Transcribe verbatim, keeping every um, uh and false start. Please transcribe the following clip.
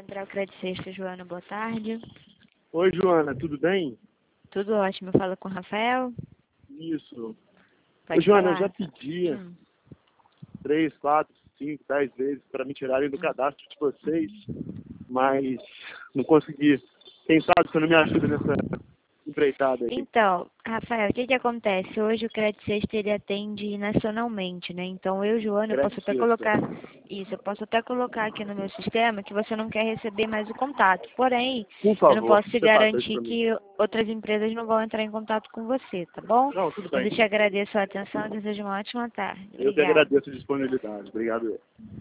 Central Crédito Sexta, Joana, boa tarde. Oi, Joana, tudo bem? Tudo ótimo, fala com o Rafael. Isso. Pode Ô, Joana, falar, eu já Rafael. pedi Hum. três, quatro, cinco, dez vezes para me tirarem do cadastro de vocês, mas não consegui. Quem sabe você não me ajuda nessa empreitada aí? Então, Rafael, o que que acontece? Hoje o Crédito Sexta ele atende nacionalmente, né? Então eu, Joana, eu posso Crédito até Sexta. colocar isso, eu posso até colocar aqui no meu sistema que você não quer receber mais o contato. Porém, Por eu não favor, posso te você passa isso garantir para mim. que outras empresas não vão entrar em contato com você, tá bom? Não, tudo Mas bem. eu te agradeço a atenção e desejo uma ótima tarde. Eu que Obrigada. agradeço a disponibilidade. Obrigado.